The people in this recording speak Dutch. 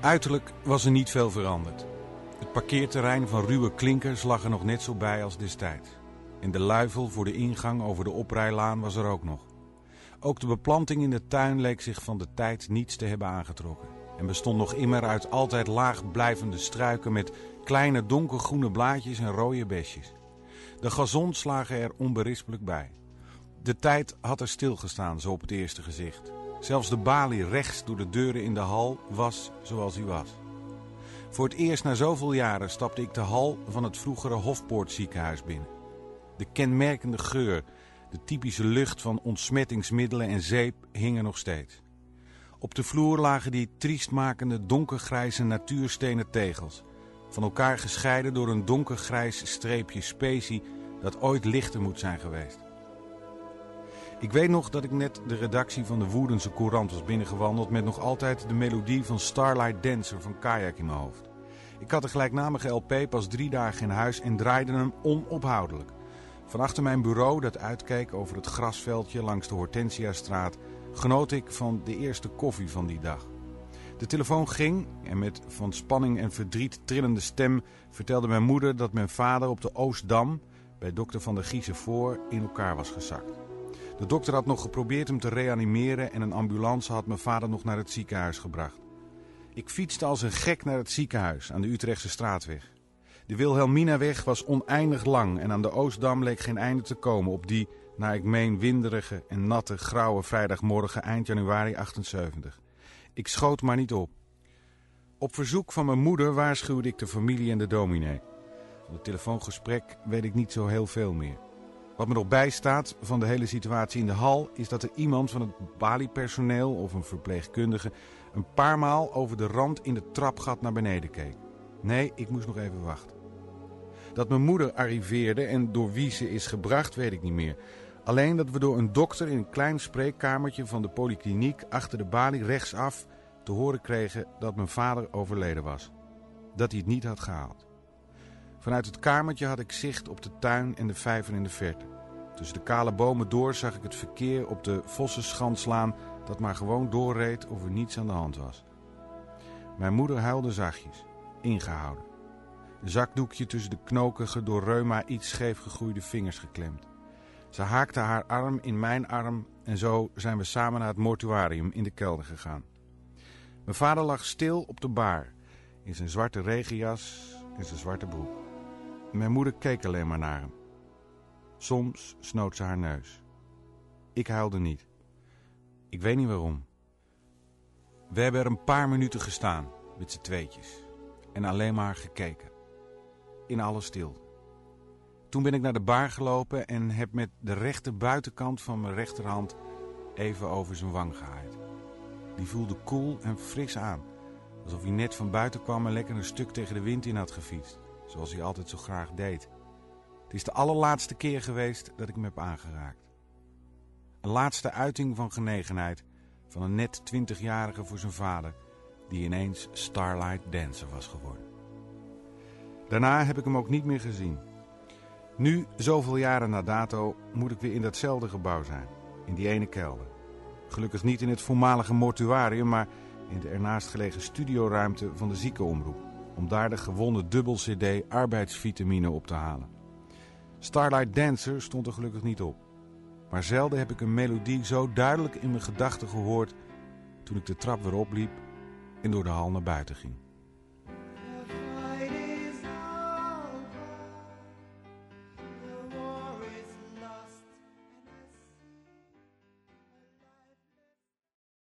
Uiterlijk was er niet veel veranderd. Het parkeerterrein van ruwe klinkers lag er nog net zo bij als destijds. En de luifel voor de ingang over de oprijlaan was er ook nog. Ook de beplanting in de tuin leek zich van de tijd niets te hebben aangetrokken. En bestond nog immer uit altijd laag blijvende struiken met kleine donkergroene blaadjes en rode besjes. De gazons lagen er onberispelijk bij. De tijd had er stilgestaan, zo op het eerste gezicht. Zelfs de balie rechts door de deuren in de hal was zoals hij was. Voor het eerst na zoveel jaren stapte ik de hal van het vroegere Hofpoortziekenhuis binnen. De kenmerkende geur, de typische lucht van ontsmettingsmiddelen en zeep hing er nog steeds. Op de vloer lagen die triestmakende donkergrijze natuurstenen tegels, van elkaar gescheiden door een donkergrijs streepje specie dat ooit lichter moet zijn geweest. Ik weet nog dat ik net de redactie van de Woerdense Courant was binnengewandeld met nog altijd de melodie van Starlight Dancer van Kayak in mijn hoofd. Ik had de gelijknamige LP pas 3 dagen in huis en draaide hem onophoudelijk. Van achter mijn bureau, dat uitkeek over het grasveldje langs de Hortensiastraat, genoot ik van de eerste koffie van die dag. De telefoon ging en met van spanning en verdriet trillende stem vertelde mijn moeder dat mijn vader op de Oostdam bij dokter Van der Giezen voor in elkaar was gezakt. De dokter had nog geprobeerd hem te reanimeren en een ambulance had mijn vader nog naar het ziekenhuis gebracht. Ik fietste als een gek naar het ziekenhuis aan de Utrechtse straatweg. De Wilhelminaweg was oneindig lang en aan de Oostdam leek geen einde te komen op die, naar ik meen, winderige en natte grauwe vrijdagmorgen eind januari 78. Ik schoot maar niet op. Op verzoek van mijn moeder waarschuwde ik de familie en de dominee. Van het telefoongesprek weet ik niet zo heel veel meer. Wat me nog bijstaat van de hele situatie in de hal is dat er iemand van het baliepersoneel of een verpleegkundige een paar maal over de rand in het trapgat naar beneden keek. Nee, ik moest nog even wachten. Dat mijn moeder arriveerde en door wie ze is gebracht weet ik niet meer. Alleen dat we door een dokter in een klein spreekkamertje van de polykliniek achter de balie rechtsaf te horen kregen dat mijn vader overleden was. Dat hij het niet had gehaald. Vanuit het kamertje had ik zicht op de tuin en de vijver in de verte. Tussen de kale bomen door zag ik het verkeer op de Vossenschanslaan dat maar gewoon doorreed of er niets aan de hand was. Mijn moeder huilde zachtjes, ingehouden. Een zakdoekje tussen de knokige, door reuma iets scheef gegroeide vingers geklemd. Ze haakte haar arm in mijn arm en zo zijn we samen naar het mortuarium in de kelder gegaan. Mijn vader lag stil op de baar, in zijn zwarte regenjas en zijn zwarte broek. Mijn moeder keek alleen maar naar hem. Soms snoot ze haar neus. Ik huilde niet. Ik weet niet waarom. We hebben er een paar minuten gestaan, met z'n tweetjes. En alleen maar gekeken. In alle stilte. Toen ben ik naar de bar gelopen en heb met de rechter buitenkant van mijn rechterhand even over zijn wang gehaaid. Die voelde koel en fris aan. Alsof hij net van buiten kwam en lekker een stuk tegen de wind in had gefietst. Zoals hij altijd zo graag deed. Het is de allerlaatste keer geweest dat ik hem heb aangeraakt. Een laatste uiting van genegenheid van een net 20-jarige voor zijn vader, die ineens Starlight Dancer was geworden. Daarna heb ik hem ook niet meer gezien. Nu, zoveel jaren na dato, moet ik weer in datzelfde gebouw zijn. In die ene kelder. Gelukkig niet in het voormalige mortuarium, maar in de ernaast gelegen studioruimte van de ziekenomroep. Om daar de gewonnen dubbel-cd arbeidsvitamine op te halen. Starlight Dancer stond er gelukkig niet op. Maar zelden heb ik een melodie zo duidelijk in mijn gedachten gehoord toen ik de trap weer opliep en door de hal naar buiten ging.